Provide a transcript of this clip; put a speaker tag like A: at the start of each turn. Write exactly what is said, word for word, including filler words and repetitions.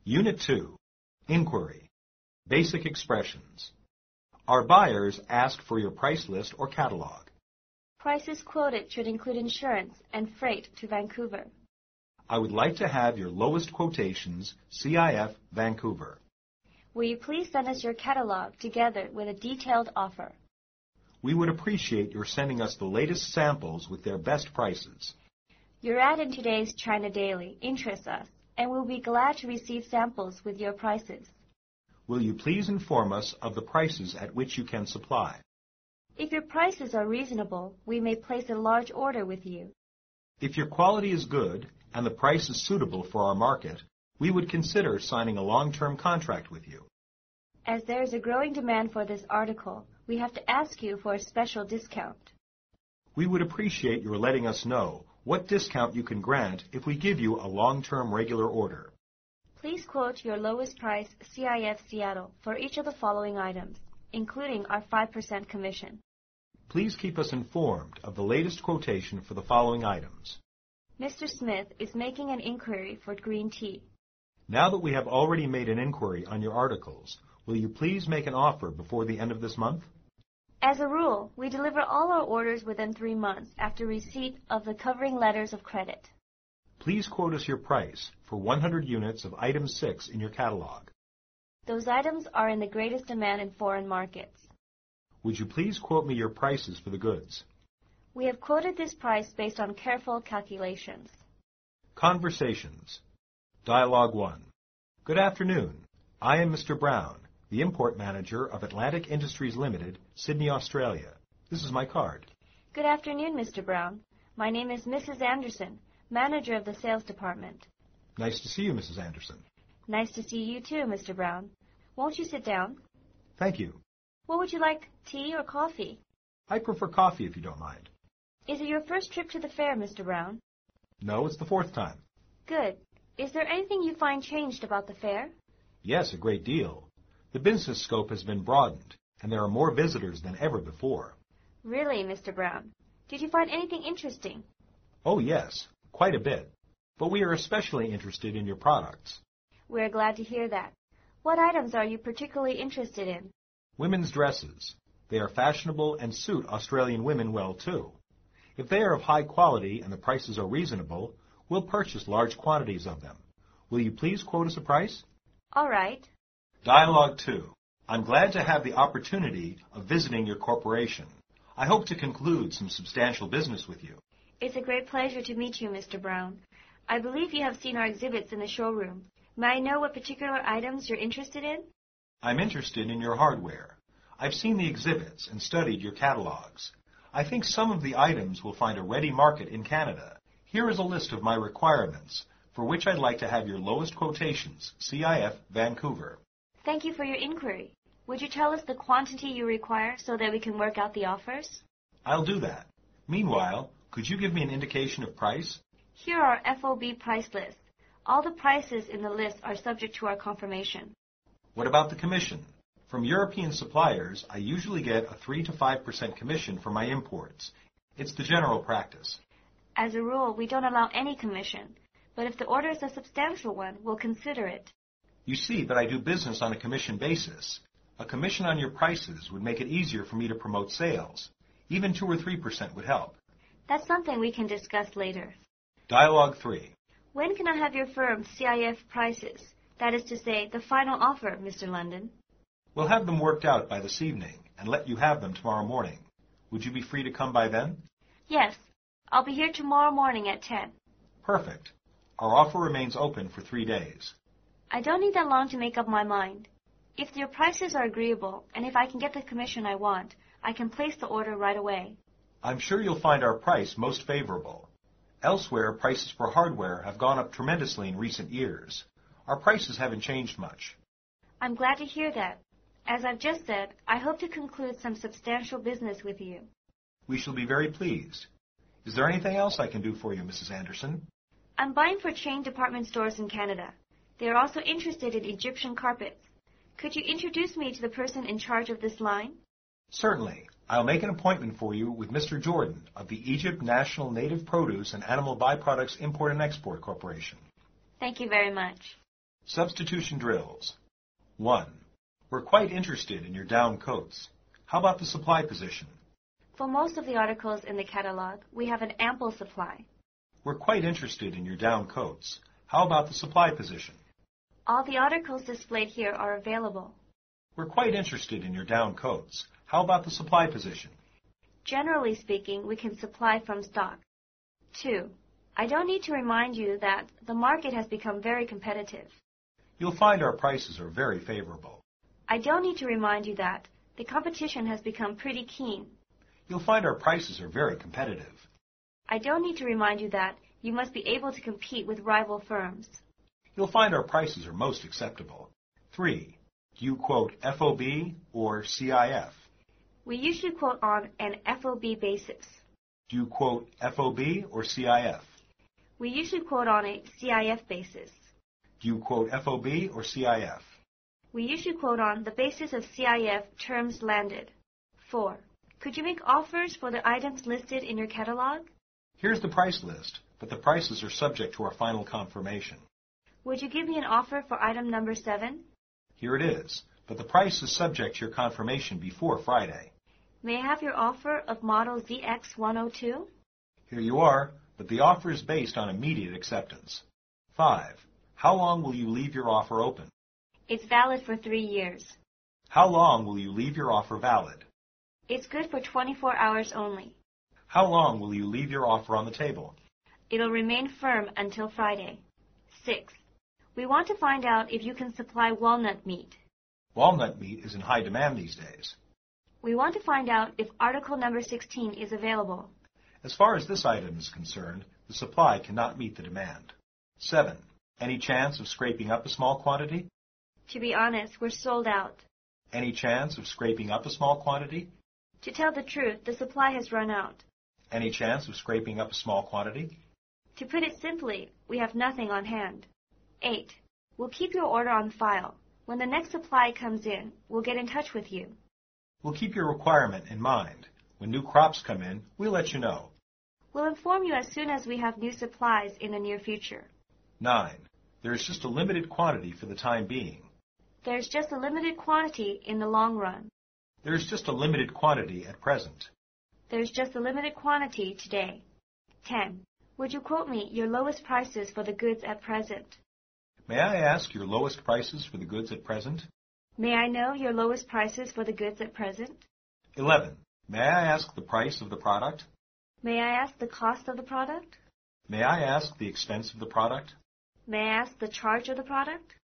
A: Unit two, Inquiry, Basic Expressions. Our buyers ask for your price list or catalog.
B: Prices quoted should include insurance and freight to Vancouver.
A: I would like to have your lowest quotations, C I F Vancouver.
B: Will you please send us your catalog together with a detailed offer?
A: We would appreciate your sending us the latest samples with their best prices.
B: Your ad in today's China Daily interests us, and we'll be glad to receive samples with your prices.
A: Will you please inform us of the prices at which you can supply?
B: If your prices are reasonable, we may place a large order with you.
A: If your quality is good and the price is suitable for our market, we would consider signing a long-term contract with you.
B: As there is a growing demand for this article, we have to ask you for a special discount.
A: We would appreciate your letting us know what discount you can grant if we give you a long-term regular order.
B: Please quote your lowest price C I F Seattle for each of the following items, including our five percent commission.
A: Please keep us informed of the latest quotation for the following items.
B: Mister Smith is making an inquiry for green tea.
A: Now that we have already made an inquiry on your articles, will you please make an offer before the end of this month?
B: As a rule, we deliver all our orders within three months after receipt of the covering letters of credit.
A: Please quote us your price for one hundred units of item six in your catalog.
B: Those items are in the greatest demand in foreign markets.
A: Would you please quote me your prices for the goods?
B: We have quoted this price based on careful calculations.
A: Conversations. Dialogue one. Good afternoon. I am Mister Brown, the import manager of Atlantic Industries Limited, Sydney, Australia. This is my card.
B: Good afternoon, Mister Brown. My name is Missus Anderson, manager of the sales department.
A: Nice to see you, Missus Anderson.
B: Nice to see you too, Mister Brown. Won't you sit down?
A: Thank you.
B: What would you like, tea or coffee?
A: I prefer coffee if you don't mind.
B: Is it your first trip to the fair, Mister Brown?
A: No, it's the fourth time.
B: Good. Is there anything you find changed about the fair?
A: Yes, a great deal. The business scope has been broadened, and there are more visitors than ever before.
B: Really, Mister Brown? Did you find anything interesting?
A: Oh, yes, quite a bit. But we are especially interested in your products.
B: We are glad to hear that. What items are you particularly interested in?
A: Women's dresses. They are fashionable and suit Australian women well, too. If they are of high quality and the prices are reasonable, we'll purchase large quantities of them. Will you please quote us a price?
B: All right.
A: Dialogue two. I'm glad to have the opportunity of visiting your corporation. I hope to conclude some substantial business with you.
B: It's a great pleasure to meet you, Mister Brown. I believe you have seen our exhibits in the showroom. May I know what particular items you're interested in?
A: I'm interested in your hardware. I've seen the exhibits and studied your catalogs. I think some of the items will find a ready market in Canada. Here is a list of my requirements, for which I'd like to have your lowest quotations, C I F Vancouver.
B: Thank you for your inquiry. Would you tell us the quantity you require so that we can work out the offers?
A: I'll do that. Meanwhile, could you give me an indication of price?
B: Here are F O B price lists. All the prices in the list are subject to our confirmation.
A: What about the commission? From European suppliers, I usually get a three to five percent commission for my imports. It's the general practice.
B: As a rule, we don't allow any commission, but if the order is a substantial one, we'll consider it.
A: You see that I do business on a commission basis. A commission on your prices would make it easier for me to promote sales. Even two or three percent would help.
B: That's something we can discuss later.
A: Dialogue three.
B: When can I have your firm's C I F prices? That is to say, the final offer, Mister London.
A: We'll have them worked out by this evening and let you have them tomorrow morning. Would you be free to come by then?
B: Yes. I'll be here tomorrow morning at ten.
A: Perfect. Our offer remains open for three days.
B: I don't need that long to make up my mind. If your prices are agreeable, and if I can get the commission I want, I can place the order right away.
A: I'm sure you'll find our price most favorable. Elsewhere, prices for hardware have gone up tremendously in recent years. Our prices haven't changed much.
B: I'm glad to hear that. As I've just said, I hope to conclude some substantial business with you.
A: We shall be very pleased. Is there anything else I can do for you, Missus Anderson?
B: I'm buying for chain department stores in Canada. They are also interested in Egyptian carpets. Could you introduce me to the person in charge of this line?
A: Certainly. I'll make an appointment for you with Mister Jordan of the Egypt National Native Produce and Animal Byproducts Import and Export Corporation.
B: Thank you very much.
A: Substitution drills. one. We're quite interested in your down coats. How about the supply position?
B: For most of the articles in the catalog, we have an ample supply.
A: We're quite interested in your down coats. How about the supply position?
B: All the articles displayed here are available.
A: We're quite interested in your down coats. How about the supply position?
B: Generally speaking, we can supply from stock. two. I don't need to remind you that the market has become very competitive.
A: You'll find our prices are very favorable.
B: I don't need to remind you that the competition has become pretty keen.
A: You'll find our prices are very competitive.
B: I don't need to remind you that you must be able to compete with rival firms.
A: You'll find our prices are most acceptable. three. Do you quote F O B or C I F?
B: We usually quote on an F O B basis.
A: Do you quote F O B or C I F?
B: We usually quote on a C I F basis.
A: Do you quote F O B or C I F?
B: We usually quote on the basis of C I F terms landed. four. Could you make offers for the items listed in your catalog?
A: Here's the price list, but the prices are subject to our final confirmation.
B: Would you give me an offer for item number seven?
A: Here it is, but the price is subject to your confirmation before Friday.
B: May I have your offer of model Z X one oh two?
A: Here you are, but the offer is based on immediate acceptance. five. How long will you leave your offer open?
B: It's valid for three years.
A: How long will you leave your offer valid?
B: It's good for twenty-four hours only.
A: How long will you leave your offer on the table?
B: It'll remain firm until Friday. six. We want to find out if you can supply walnut meat.
A: Walnut meat is in high demand these days.
B: We want to find out if article number sixteen is available.
A: As far as this item is concerned, the supply cannot meet the demand. seven. Any chance of scraping up a small quantity?
B: To be honest, we're sold out.
A: Any chance of scraping up a small quantity?
B: To tell the truth, the supply has run out.
A: Any chance of scraping up a small quantity?
B: To put it simply, we have nothing on hand. eight. We'll keep your order on file. When the next supply comes in, we'll get in touch with you.
A: We'll keep your requirement in mind. When new crops come in, we'll let you know.
B: We'll inform you as soon as we have new supplies in the near future.
A: nine. There is just a limited quantity for the time being.
B: There's just a limited quantity in the long run.
A: There is just a limited quantity at present.
B: There's just a limited quantity today. ten. Would you quote me your lowest prices for the goods at present?
A: May I ask your lowest prices for the goods at present?
B: May I know your lowest prices for the goods at present?
A: eleven. May I ask the price of the product?
B: May I ask the cost of the product?
A: May I ask the expense of the product?
B: May I ask the charge of the product?